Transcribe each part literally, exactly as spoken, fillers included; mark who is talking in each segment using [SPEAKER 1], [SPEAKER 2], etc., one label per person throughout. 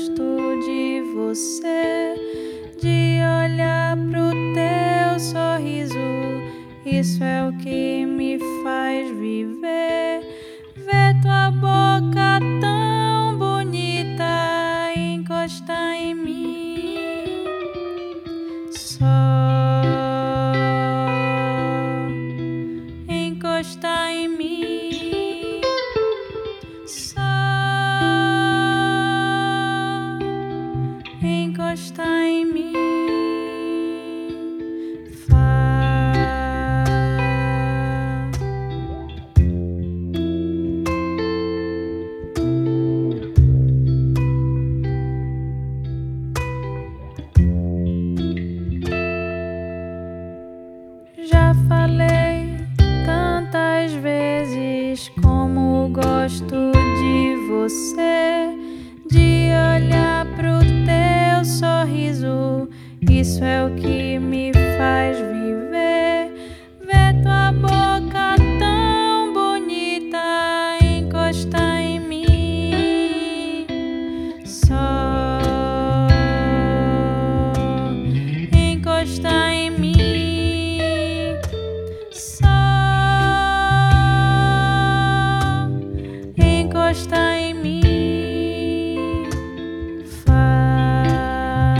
[SPEAKER 1] gosto de você, de olhar pro teu sorriso. Isso é o que me faz viver. Ver tua boca tão bonita encostar em mim. Só encostar em mim. Só encostar em mim. Já falei tantas vezes como gosto de você, de olhar pro teu sorriso. Isso é o que me faz viver. Ver tua boca tão bonita encostar em mim. Só encostar em mim. Encosta em mim. Fá.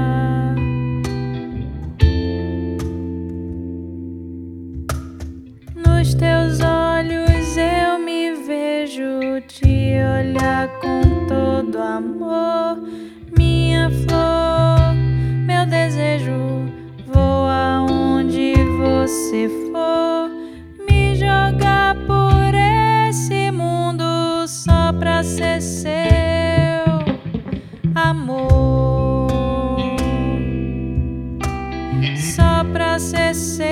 [SPEAKER 1] Nos teus olhos eu me vejo, te olhar com todo amor. Minha flor, meu desejo, voa onde você for. Me jogar por esse mundo só pra ser seu amor, só pra ser seu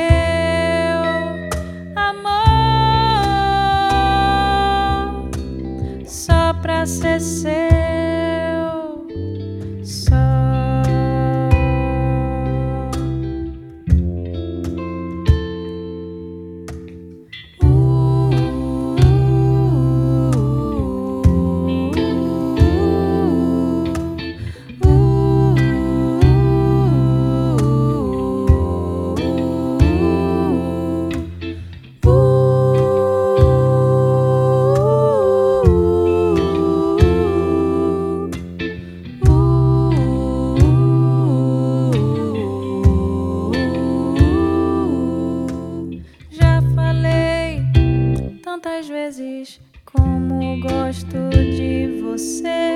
[SPEAKER 1] amor, só pra ser seu. Só tantas vezes como gosto de você.